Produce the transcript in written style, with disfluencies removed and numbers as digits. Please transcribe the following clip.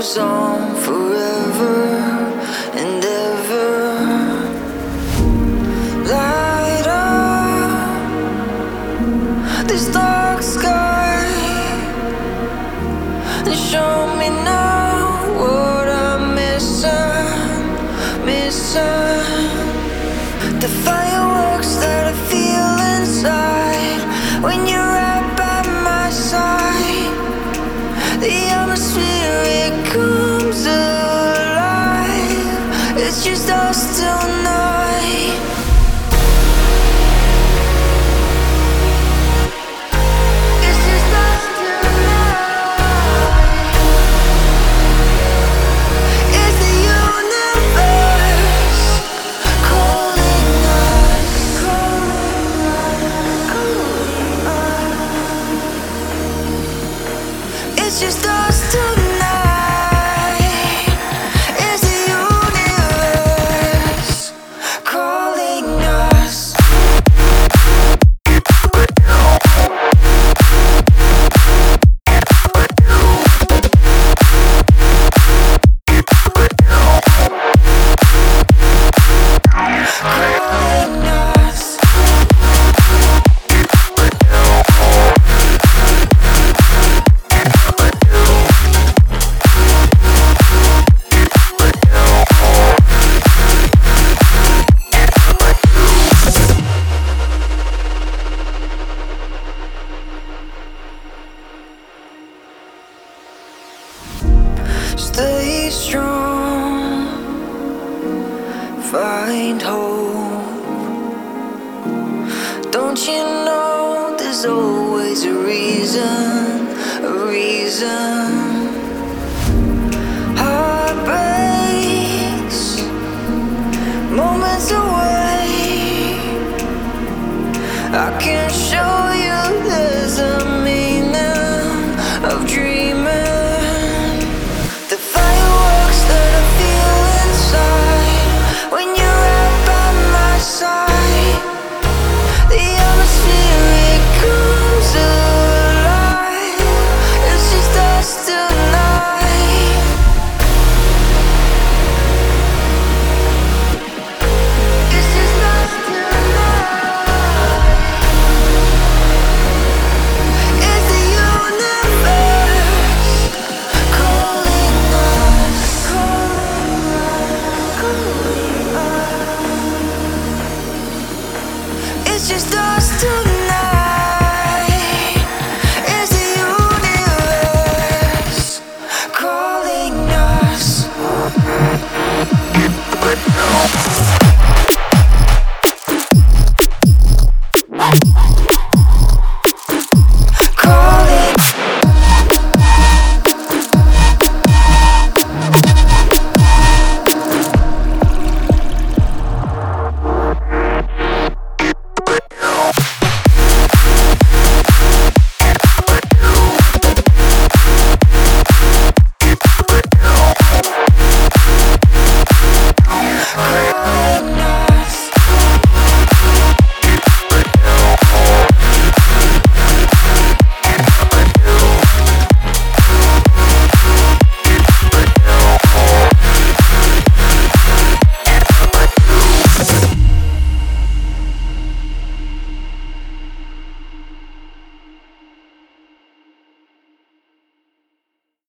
song forever and ever. Light up this dark sky and show me now what I'm missing. The fireworks that I feel inside when you're right by my side. The atmosphere, it comes alive. It's just us tonight. It's just us tonight. It's the universe calling us, calling us. It's just us tonight. It's the universe calling us. Calling us. Stay strong, find hope. Don't you know there's always a reason, a reason.